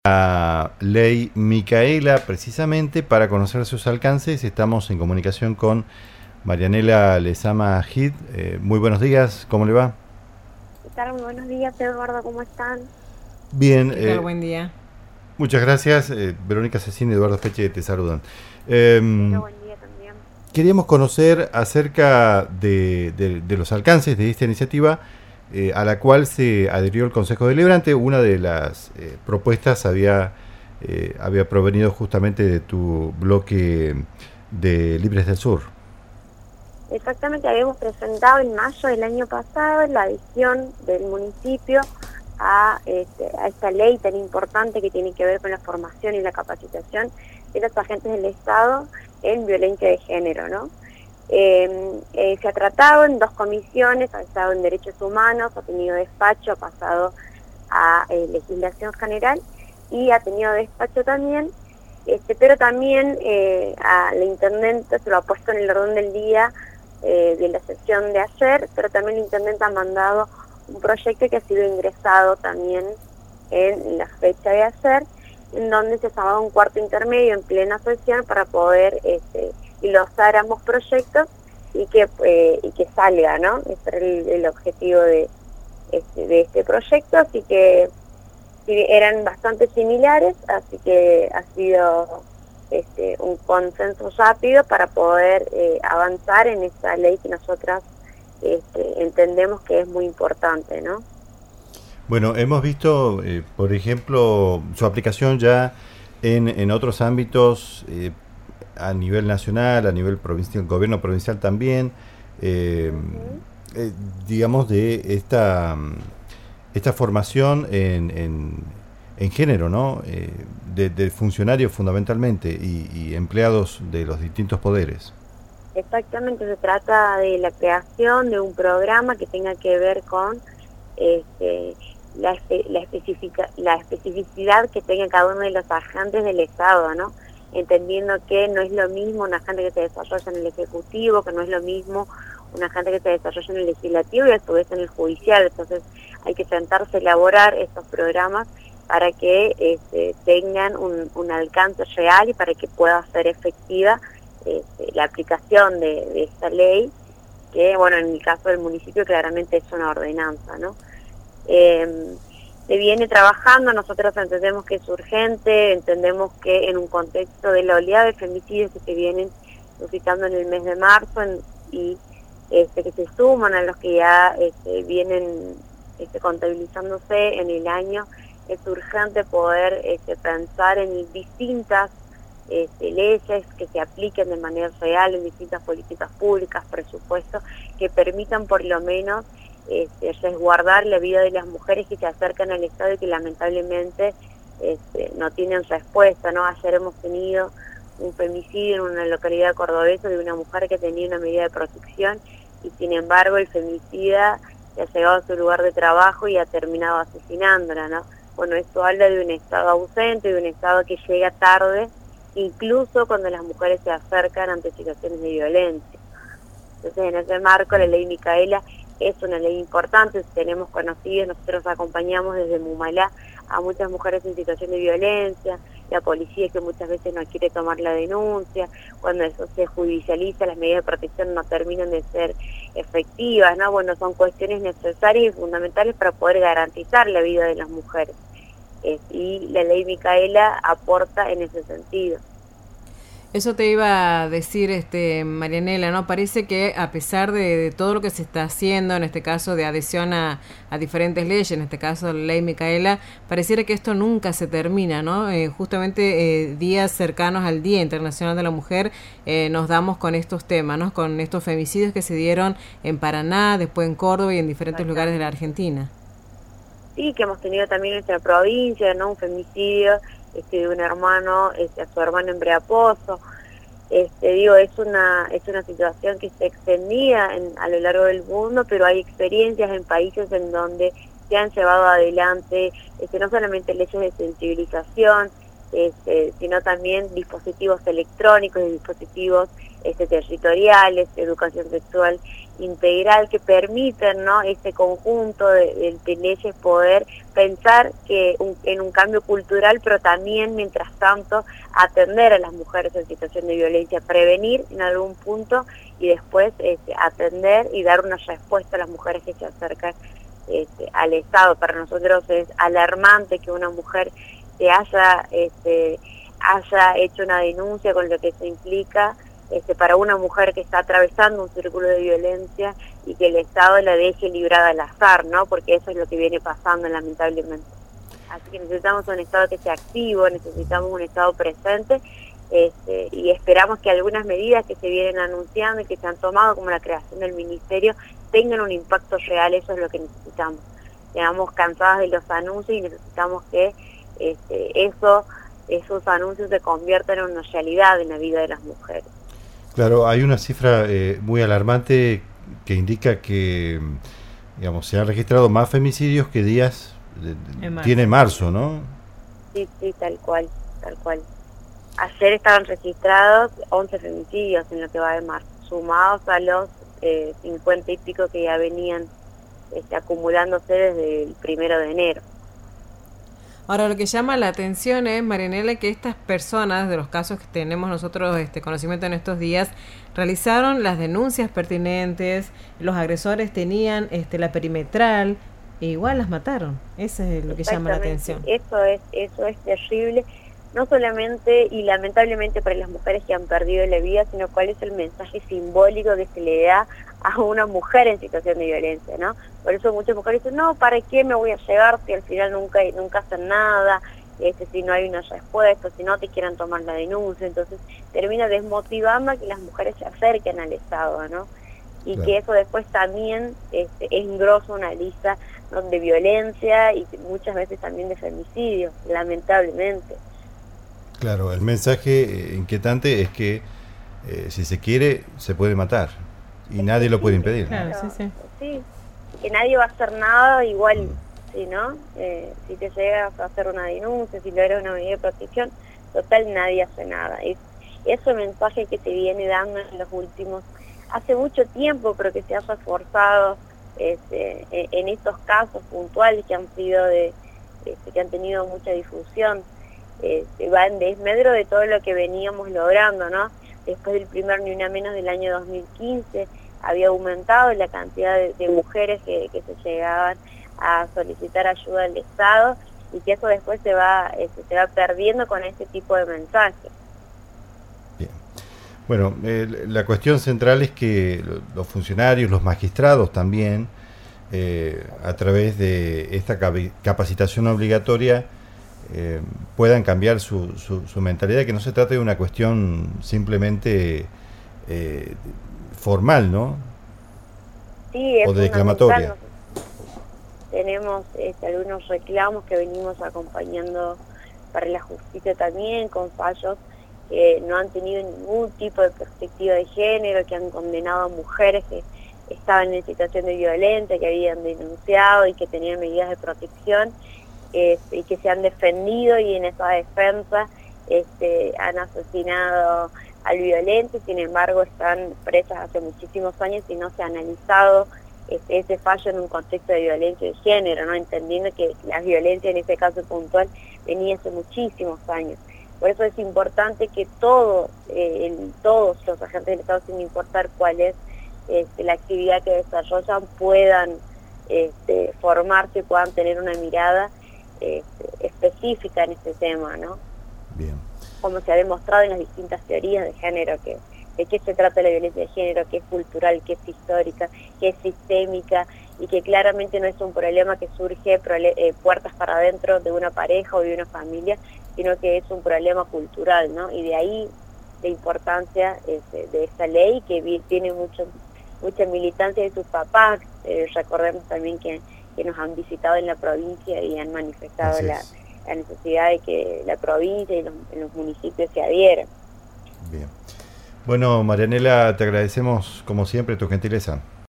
La ley Micaela, precisamente para conocer sus alcances, estamos en comunicación con Marianela Lezama Hid. Muy buenos días, ¿cómo le va? ¿Qué tal? Muy buenos días, Eduardo, ¿cómo están? Bien, ¿Qué tal? Buen día. muchas gracias. Verónica Cecín y Eduardo Feche te saludan. Bueno, Eh, buen día también. Queríamos conocer acerca de los alcances de esta iniciativa a la cual se adhirió el Consejo Deliberante. Una de las propuestas había provenido justamente de tu bloque de Libres del Sur. Exactamente, habíamos presentado en mayo del año pasado la adhesión del municipio a esta ley tan importante que tiene que ver con la formación y la capacitación de los agentes del Estado en violencia de género, ¿no? Se ha tratado en dos comisiones, ha estado en Derechos Humanos, ha tenido despacho, ha pasado a Legislación General y ha tenido despacho también, pero también a la Intendente se lo ha puesto en el orden del día de la sesión de ayer, pero también la Intendente ha mandado un proyecto que ha sido ingresado también en la fecha de ayer, en donde se ha llamado un cuarto intermedio en plena sesión para poder glosar ambos proyectos y que salga, ¿no? Ese era el objetivo de este proyecto, así que sí, eran bastante similares, así que ha sido un consenso rápido para poder avanzar en esta ley que nosotras entendemos que es muy importante, ¿no? Bueno, hemos visto, por ejemplo, su aplicación ya en otros ámbitos a nivel nacional, a nivel provincial, gobierno provincial también, eh, Ujú. digamos, de esta formación en género, ¿no? De funcionarios fundamentalmente y empleados de los distintos poderes. Exactamente, se trata de la creación de un programa que tenga que ver con este, la especificidad que tenga cada uno de los agentes del Estado, ¿no? Entendiendo que no es lo mismo un agente que se desarrolla en el Ejecutivo, que no es lo mismo un agente que se desarrolla en el Legislativo y a su vez en el Judicial. Entonces hay que sentarse a elaborar estos programas para que tengan un alcance real y para que pueda ser efectiva la aplicación de esta ley, que bueno, en el caso del municipio claramente es una ordenanza, ¿no? Se viene trabajando, nosotros entendemos que es urgente, entendemos que en un contexto de la oleada de femicidios que se vienen suscitando en el mes de marzo y que se suman a los que ya vienen contabilizándose en el año, es urgente poder pensar en distintas leyes que se apliquen de manera real en distintas políticas públicas, presupuestos, que permitan por lo menos resguardar la vida de las mujeres que se acercan al Estado y que lamentablemente no tienen respuesta, ¿no? Ayer hemos tenido un femicidio en una localidad cordobesa de una mujer que tenía una medida de protección y sin embargo el femicida se ha llegado a su lugar de trabajo y ha terminado asesinándola, ¿no? Bueno, esto habla de un Estado ausente, de un Estado que llega tarde, incluso cuando las mujeres se acercan ante situaciones de violencia. Entonces, en ese marco, la ley Micaela es una ley importante, tenemos conocidos, nosotros acompañamos desde Mumalá a muchas mujeres en situación de violencia, la policía que muchas veces no quiere tomar la denuncia, cuando eso se judicializa, las medidas de protección no terminan de ser efectivas, ¿no? Bueno, son cuestiones necesarias y fundamentales para poder garantizar la vida de las mujeres. Y la ley Micaela aporta en ese sentido. Eso te iba a decir, Marianela, ¿no? Parece que a pesar de todo lo que se está haciendo, en este caso de adhesión a diferentes leyes, en este caso la ley Micaela, pareciera que esto nunca se termina, ¿no? Justamente días cercanos al Día Internacional de la Mujer nos damos con estos temas, ¿no? Con estos femicidios que se dieron en Paraná, después en Córdoba y en diferentes lugares de la Exactamente. Argentina. Sí, que hemos tenido también en nuestra provincia, ¿no? Un femicidio de un hermano a su hermano en Breapozo. Digo, es una situación que se extendía a lo largo del mundo, pero hay experiencias en países en donde se han llevado adelante no solamente leyes de sensibilización, sino también dispositivos electrónicos y dispositivos territoriales, educación sexual integral, que permiten, ¿no?, este conjunto de leyes poder pensar que en un cambio cultural, pero también, mientras tanto, atender a las mujeres en situación de violencia, prevenir en algún punto y después atender y dar una respuesta a las mujeres que se acercan al Estado. Para nosotros es alarmante que una mujer se haya hecho una denuncia, con lo que se implica para una mujer que está atravesando un círculo de violencia, y que el Estado la deje librada al azar, ¿no? Porque eso es lo que viene pasando, lamentablemente. Así que necesitamos un Estado que sea activo, necesitamos un Estado presente, y esperamos que algunas medidas que se vienen anunciando y que se han tomado, como la creación del ministerio, tengan un impacto real. Eso es lo que necesitamos. Quedamos cansadas de los anuncios y necesitamos que esos anuncios se conviertan en una realidad en la vida de las mujeres. Claro, hay una cifra muy alarmante que indica que, digamos, se han registrado más femicidios que días tiene marzo, ¿no? Sí, tal cual. Ayer estaban registrados 11 femicidios en lo que va de marzo, sumados a los 50 y pico que ya venían acumulándose desde el 1 de enero. Ahora, lo que llama la atención es, Marianela, que estas personas, de los casos que tenemos nosotros conocimiento en estos días, realizaron las denuncias pertinentes, los agresores tenían la perimetral, e igual las mataron. Eso es lo que llama la atención. Eso es terrible, no solamente y lamentablemente para las mujeres que han perdido la vida, sino cuál es el mensaje simbólico que se le da a una mujer en situación de violencia, ¿no? Por eso muchas mujeres dicen, no, ¿para qué me voy a llegar si al final nunca hacen nada, si no hay una respuesta, si no te quieren tomar la denuncia? Entonces termina desmotivando a que las mujeres se acerquen al Estado, ¿no? Y claro, que eso después también engrosa una lista, ¿no?, de violencia y muchas veces también de femicidio, lamentablemente. Claro, el mensaje inquietante es que si se quiere, se puede matar. Y nadie lo puede impedir. Claro, sí, que nadie va a hacer nada igual, ¿sí, no? Si te llegas a hacer una denuncia, si logras una medida de protección, total, nadie hace nada. Es ese mensaje que se viene dando en los últimos, hace mucho tiempo, pero que se ha reforzado en estos casos puntuales que han sido que han tenido mucha difusión, va en desmedro de todo lo que veníamos logrando, ¿no? Después del primer Ni Una Menos del año 2015, había aumentado la cantidad de mujeres que se llegaban a solicitar ayuda al Estado, y que eso después se va perdiendo con este tipo de mensajes. Bien. Bueno, la cuestión central es que los funcionarios, los magistrados también, a través de esta capacitación obligatoria, puedan cambiar su mentalidad, que no se trate de una cuestión simplemente formal, ¿no? Sí, es o de declamatoria. Tenemos algunos reclamos que venimos acompañando para la justicia también, con fallos que no han tenido ningún tipo de perspectiva de género, que han condenado a mujeres que estaban en situación de violencia, que habían denunciado y que tenían medidas de protección, y que se han defendido, y en esa defensa han asesinado al violento. Sin embargo, están presas hace muchísimos años y no se ha analizado ese fallo en un contexto de violencia de género, ¿no? Entendiendo que la violencia en este caso puntual venía hace muchísimos años. Por eso es importante que todos los agentes del Estado, sin importar cuál es la actividad que desarrollan, puedan formarse, puedan tener una mirada específica en este tema, ¿no? Bien. Como se ha demostrado en las distintas teorías de género, de qué se trata la violencia de género, que es cultural, que es histórica, que es sistémica, y que claramente no es un problema que surge puertas para adentro de una pareja o de una familia, sino que es un problema cultural, ¿no? Y de ahí la importancia de esta ley, que tiene mucha militancia de sus papás. Recordemos también que nos han visitado en la provincia y han manifestado la necesidad de que la provincia y los municipios se adhieran. Bien. Bueno, Marianela, te agradecemos como siempre tu gentileza.